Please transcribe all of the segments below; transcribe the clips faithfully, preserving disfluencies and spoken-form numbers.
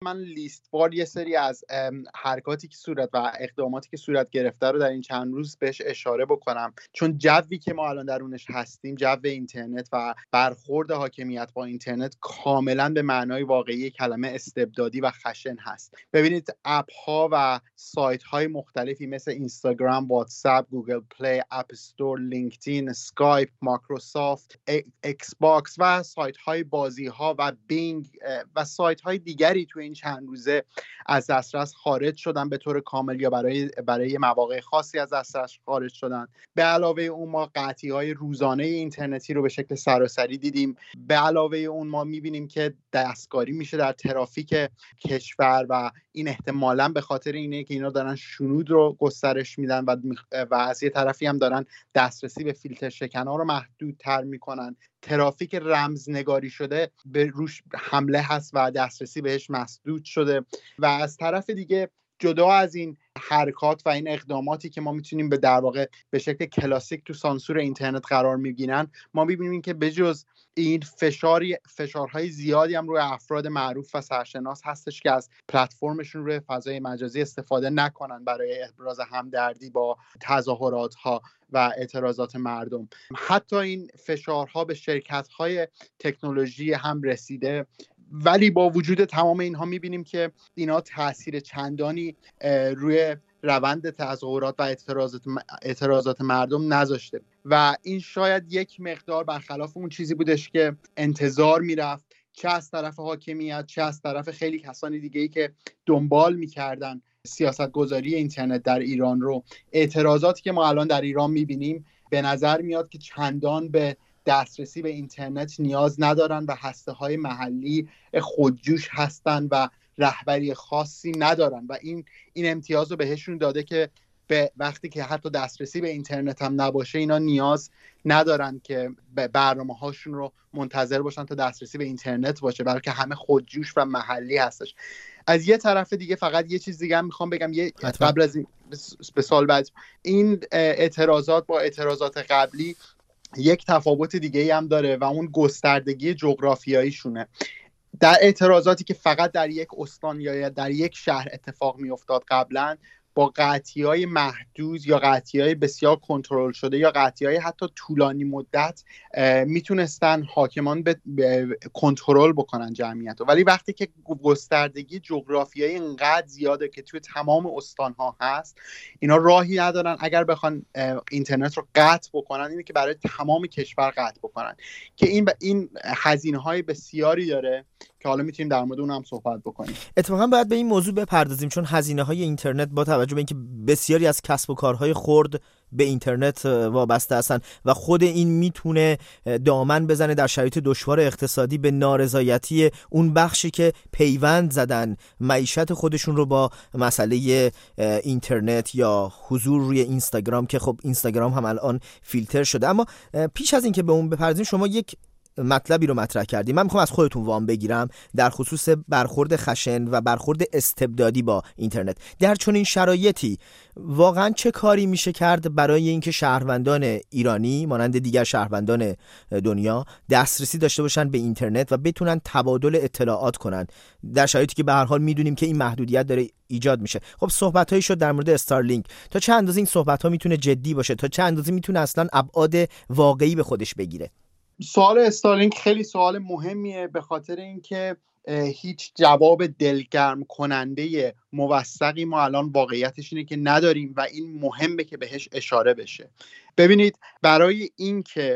من لیست وار یه سری از حرکاتی که صورت و اقداماتی که صورت گرفته رو در این چند روز بهش اشاره بکنم، چون جوی که ما الان درونش هستیم، جو اینترنت و برخورد حاکمیت با اینترنت کاملا به معنای واقعی کلمه استبدادی و خشن هست. ببینید اپ ها و سایت های مختلفی مثل اینستاگرام، واتساپ، گوگل پلی، اپ استور، لینکدین، اسکایپ، مایکروسافت، ایکس باکس و سایت های بازی ها و بینگ و سایت های دیگری تو این چند روزه از دسترس خارج شدن به طور کامل یا برای برای مواقع خاصی از دسترس خارج شدن. به علاوه اون ما قطعی های روزانه اینترنتی رو به شکل سراسری دیدیم. به علاوه اون ما میبینیم که دستکاری میشه در ترافیک کشور و این احتمالاً به خاطر اینه که اینا دارن شنود رو گسترش میدن و و از یه طرفی هم دارن دسترسی به فیلتر شکن‌ها رو محدودتر میکنن. ترافیک رمزنگاری شده به روش حمله هست و دسترسی بهش مسدود شده. و از طرف دیگه جدا از این حرکات و این اقداماتی که ما میتونیم به در واقع به شکل کلاسیک تو سانسور اینترنت قرار میگیرن، ما میبینیم که بجز این فشاری فشارهای زیادی هم روی افراد معروف و سرشناس هستش که از پلتفرمشون روی فضای مجازی استفاده نکنن برای ابراز همدردی با تظاهرات ها و اعتراضات مردم. حتی این فشارها به شرکت‌های تکنولوژی هم رسیده، ولی با وجود تمام اینها میبینیم که اینا تاثیر چندانی روی روند تظاهرات و اعتراضات اعتراضات مردم نذاشته و این شاید یک مقدار برخلاف اون چیزی بودش که انتظار میرفت، چه از طرف حاکمیت چه از طرف خیلی کسانی دیگه‌ای که دنبال میکردن سیاستگذاری اینترنت در ایران رو. اعتراضاتی که ما الان در ایران میبینیم به نظر میاد که چندان به دسترسی به اینترنت نیاز ندارن و هسته‌های محلی خودجوش هستن و رهبری خاصی ندارن و این این امتیاز رو بهشون داده که به وقتی که حتی دسترسی به اینترنت هم نباشه اینا نیاز ندارن که برنامه هاشون رو منتظر باشن تا دسترسی به اینترنت باشه، بلکه همه خودجوش و محلی هستش. از یه طرف دیگه فقط یه چیز دیگه هم میخوام بگم، یه قبل از این به سال بعد این اعتراضات با اعتراضات قبلی یک تفاوت دیگه ای هم داره و اون گستردگی جغرافیاییشونه. در اعتراضاتی که فقط در یک استان یا در یک شهر اتفاق می افتاد قبلا، با قطعی‌های محدود یا قطعی‌های بسیار کنترل شده یا قطعی‌های حتی طولانی مدت میتونستن حاکمان به کنترل بکنن جمعیت رو. ولی وقتی که گستردگی جغرافیایی اینقدر زیاده که توی تمام استان‌ها هست، اینا راهی ندارن اگر بخوان اینترنت رو قطع بکنن اینه که برای تمام کشور قطع بکنن که این این هزینه‌های بسیاری داره که حالا میتونیم در مورد اون هم صحبت بکنیم. اتفاقا باید به این موضوع بپردازیم چون هزینه‌های اینترنت با توجه به اینکه بسیاری از کسب و کارهای خرد به اینترنت وابسته هستن و خود این میتونه دامن بزنه در شرایط دشوار اقتصادی به نارضایتی اون بخشی که پیوند زدن معیشت خودشون رو با مسئله اینترنت یا حضور روی اینستاگرام، که خب اینستاگرام هم الان فیلتر شده. اما پیش از اینکه به اون بپردازیم، شما یک مطلبی رو مطرح کردیم، من میخوام از خودتون وام بگیرم در خصوص برخورد خشن و برخورد استبدادی با اینترنت. در چنین شرایطی واقعا چه کاری میشه کرد برای اینکه شهروندان ایرانی مانند دیگر شهروندان دنیا دسترسی داشته باشن به اینترنت و بتونن تبادل اطلاعات کنن در شرایطی که به هر حال میدونیم که این محدودیت داره ایجاد میشه؟ خب صحبتایی شد در مورد استارلینک، تا چه اندازه این صحبت‌ها میتونه جدی باشه، تا چه اندازه میتونه اصلا ابعاد واقعی به خودش بگیره؟ سوال استارلینک خیلی سوال مهمیه، به خاطر اینکه هیچ جواب دلگرم کننده موثقی ما الان واقعیتش اینه که نداریم و این مهمه که بهش اشاره بشه. ببینید، برای اینکه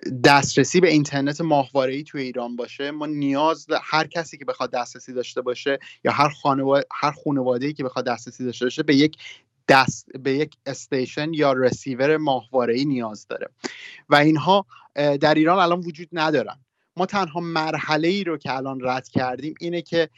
دسترسی به اینترنت ماهواره‌ای توی ایران باشه، ما نیاز هر کسی که بخواد دسترسی داشته باشه یا هر خانواده هر خانواده‌ای که بخواد دسترسی داشته باشه به یک دست به یک استیشن یا رسیور ماهواره‌ای نیاز داره و اینها در ایران الان وجود ندارن. ما تنها مرحله‌ای رو که الان رد کردیم اینه که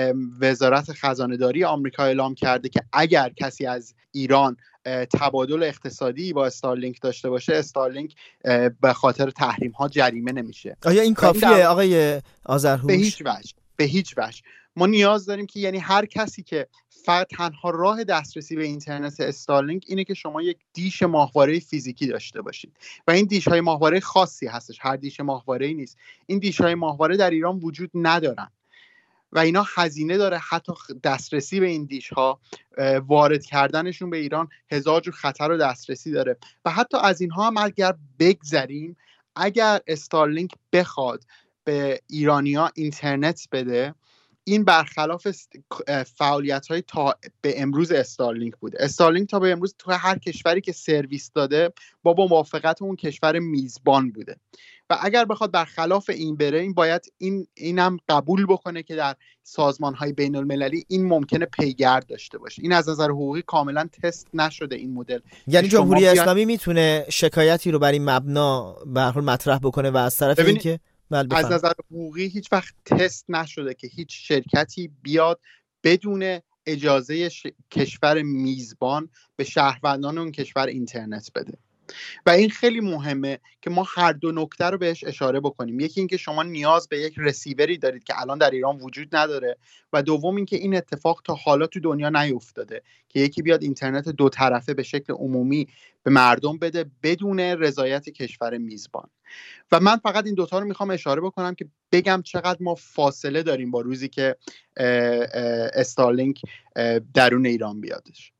وزارت خزانه‌داری آمریکا اعلام کرده که اگر کسی از ایران تبادل اقتصادی با استارلینک داشته باشه، استارلینک به خاطر تحریم ها جریمه نمیشه. آیا این کافیه آقای آذرهوش؟ به هیچ وجه به هیچ وجه. ما نیاز داریم که یعنی هر کسی که فقط تنها راه دسترسی به اینترنت استارلینک اینه که شما یک دیش ماهواره فیزیکی داشته باشید و این دیش های ماهواره خاصی هستش، هر دیش ماهواره‌ای نیست. این دیش های ماهواره در ایران وجود ندارن و اینا هزینه داره، حتی دسترسی به این دیش ها، وارد کردنشون به ایران هزار جور خطر و دسترسی داره. و حتی از اینها هم اگر بگذریم، اگر استارلینک بخواد به ایرانیا اینترنت بده، این برخلاف فعالیت‌های تا به امروز استارلینک بوده. استارلینک تا به امروز تو هر کشوری که سرویس داده با موافقت اون کشور میزبان بوده و اگر بخواد برخلاف این بره، این باید این اینم قبول بکنه که در سازمان‌های بین‌المللی این ممکنه پیگرد داشته باشه. این از نظر حقوقی کاملا تست نشده این مدل. یعنی جمهوری اسلامی میتونه شکایتی رو بر این مبنا به هر حال مطرح بکنه و از طرف اینکه از نظر حقوقی هیچ وقت تست نشده که هیچ شرکتی بیاد بدون اجازه ش... کشور میزبان به شهروندان اون کشور اینترنت بده. و این خیلی مهمه که ما هر دو نکته رو بهش اشاره بکنیم. یکی اینکه شما نیاز به یک رسیوری دارید که الان در ایران وجود نداره و دوم اینکه این اتفاق تا حالا تو دنیا نیفتاده که یکی بیاد اینترنت دو طرفه به شکل عمومی به مردم بده بدون رضایت کشور میزبان. و من فقط این دوتا رو میخوام اشاره بکنم که بگم چقدر ما فاصله داریم با روزی که استارلینک درون ایران بیادش.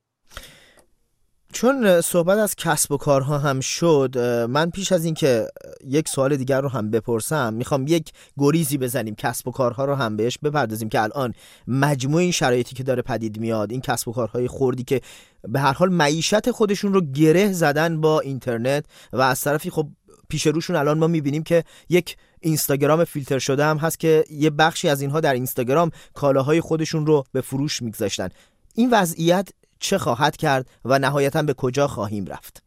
چون صحبت از کسب و کارها هم شد، من پیش از این که یک سوال دیگر رو هم بپرسم میخوام یک گریزی بزنیم، کسب و کارها رو هم بهش بپردازیم که الان مجموع این شرایطی که داره پدید میاد، این کسب و کارهای خردی که به هر حال معیشت خودشون رو گره زدن با اینترنت و از طرفی خب پیش روشون الان ما میبینیم که یک اینستاگرام فیلتر شده هم هست که یه بخشی از اینها در اینستاگرام کالاهای خودشون رو به فروش میگذاشتن. این وضعیت چه خواهد کرد و نهایتاً به کجا خواهیم رفت؟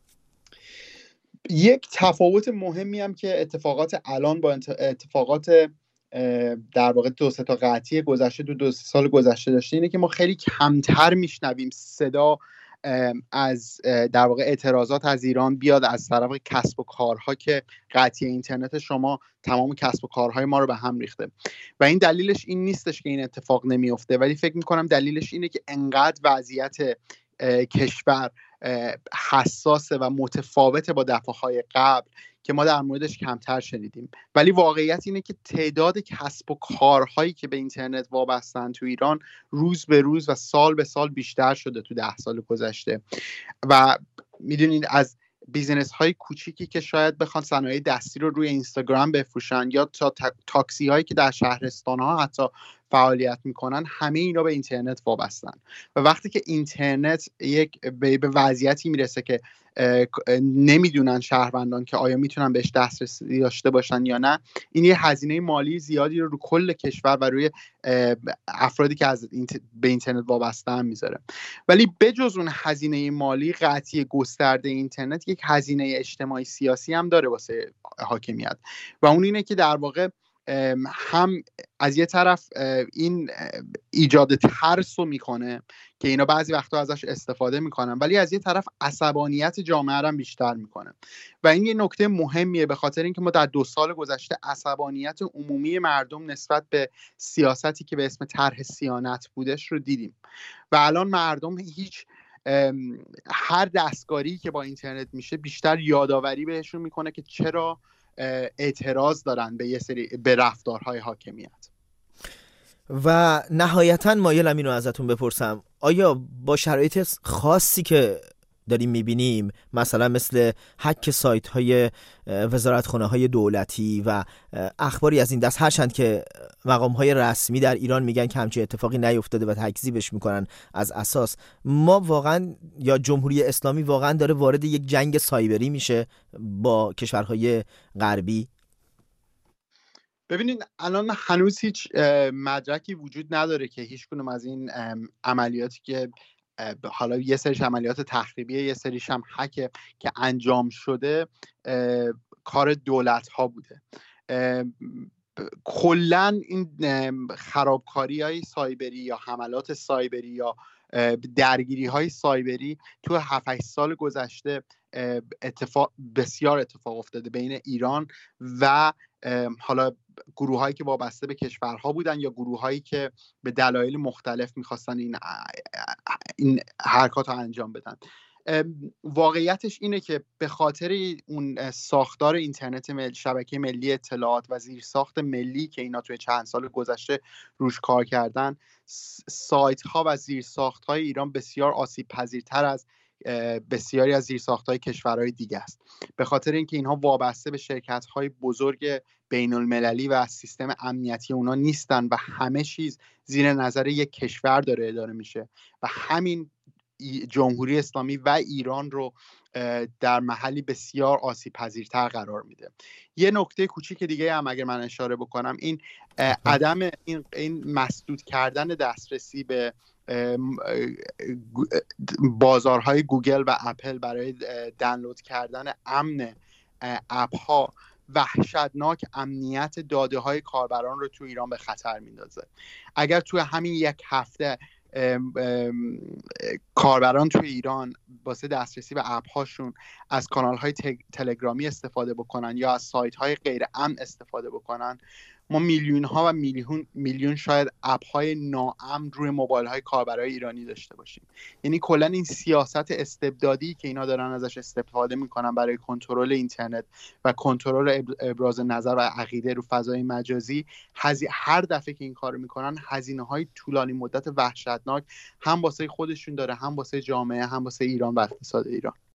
یک تفاوت مهمی هم که اتفاقات الان با اتفاقات در واقع دو سه تا قطعی گذشته دو دو سه سال گذشته داشته اینه که ما خیلی کمتر میشنویم صدا از در واقع اعتراضات از ایران بیاد از طرف کسب و کارها که قطعی اینترنت شما تمام کسب و کارهای ما رو به هم ریخته و این دلیلش این نیستش که این اتفاق نمیفته، ولی فکر میکنم دلیلش اینه که انقدر وضعیت کشور حساسه و متفاوته با دفعه‌های قبل که ما در موردش کمتر شنیدیم. ولی واقعیت اینه که تعداد کسب و کارهایی که به اینترنت وابستن تو ایران روز به روز و سال به سال بیشتر شده تو ده سال گذشته و میدونید از بیزنس های کوچیکی که شاید بخوان صنایع دستی رو روی اینستاگرام بفروشن یا تا تاکسی هایی که در شهرستان ها حتی فعالیت میکنن، همه اینا به اینترنت وابستن و وقتی که اینترنت یک به وضعیتی میرسه که نمیدونن شهروندان که آیا میتونن بهش دسترسی داشته باشن یا نه، این یه هزینه مالی زیادی رو رو کل کشور و روی افرادی که از اینت... به اینترنت وابسته‌ان میذاره. ولی بجز اون هزینه مالی، قطعی گسترده اینترنت یک هزینه اجتماعی سیاسی هم داره واسه حاکمیت و اون اینه که در واقع هم از یه طرف این ایجاد ترس رو میکنه که اینا بعضی وقتا ازش استفاده میکنن، ولی از یه طرف عصبانیت جامعه رو بیشتر میکنه و این یه نکته مهمیه به خاطر اینکه ما در دو سال گذشته عصبانیت عمومی مردم نسبت به سیاستی که به اسم طرح صیانت بودش رو دیدیم و الان مردم هیچ هر دستکاری که با اینترنت میشه بیشتر یادآوری بهشون میکنه که چرا اعتراض دارن به یه سری به رفتارهای حاکمیت. و نهایتاً مایلم اینو ازتون بپرسم، آیا با شرایط خاصی که داریم میبینیم، مثلا مثل هک سایت های وزارتخانه های دولتی و اخباری از این دست، هرچند که مقام های رسمی در ایران میگن که همچین اتفاقی نیفتاده و تکذیبش میکنن از اساس، ما واقعا یا جمهوری اسلامی واقعا داره وارد یک جنگ سایبری میشه با کشورهای غربی؟ ببینید الان هنوز هیچ مدرکی وجود نداره که هیچ کنم از این عملیاتی که حالا یه سریش عملیات تخریبیه یه سریش هم هک که انجام شده کار دولت ها بوده. کلن این خرابکاری های سایبری یا حملات سایبری یا درگیری های سایبری تو هفت هشت سال گذشته اتفاق بسیار اتفاق افتاده بین ایران و حالا گروه هایی که وابسته به کشورها بودن یا گروه هایی که به دلایل مختلف میخواستن این این حرکات رو انجام بدن. واقعیتش اینه که به خاطر اون ساختار اینترنت ملی، شبکه ملی اطلاعات و زیرساخت ملی که اینا توی چند سال گذشته روش کار کردن، سایت ها و زیرساخت های ایران بسیار آسیب پذیرتر از بسیاری از زیرساخت‌های کشورهای دیگه است، به خاطر اینکه اینها وابسته به شرکت‌های بزرگ بین‌المللی و سیستم امنیتی اونا نیستن و همه چیز زیر نظر یک کشور داره اداره میشه و همین جمهوری اسلامی و ایران رو در محلی بسیار آسیب پذیرتر قرار میده. یه نکته کوچیک دیگه هم اگر من اشاره بکنم، این عدم این این مسدود کردن دسترسی به بازارهای گوگل و اپل برای دانلود کردن امن اپ ها وحشتناک امنیت داده های کاربران رو تو ایران به خطر میندازه. اگر توی همین یک هفته ام ام کاربران توی ایران واسه دسترسی به اپ هاشون از کانال های تلگرامی استفاده بکنن یا از سایت های غیر امن استفاده بکنن، ما میلیون ها و میلیون میلیون شاید اپ های ناامن روی موبایل های کاربرای ایرانی داشته باشیم. یعنی کلا این سیاست استبدادی که اینا دارن ازش استفاده میکنن برای کنترل اینترنت و کنترل ابراز نظر و عقیده رو فضای مجازی، هر دفعه که این کارو میکنن هزینه های طولانی مدت وحشتناک هم واسه خودشون داره، هم واسه جامعه، هم واسه ایران و اقتصاد ایران.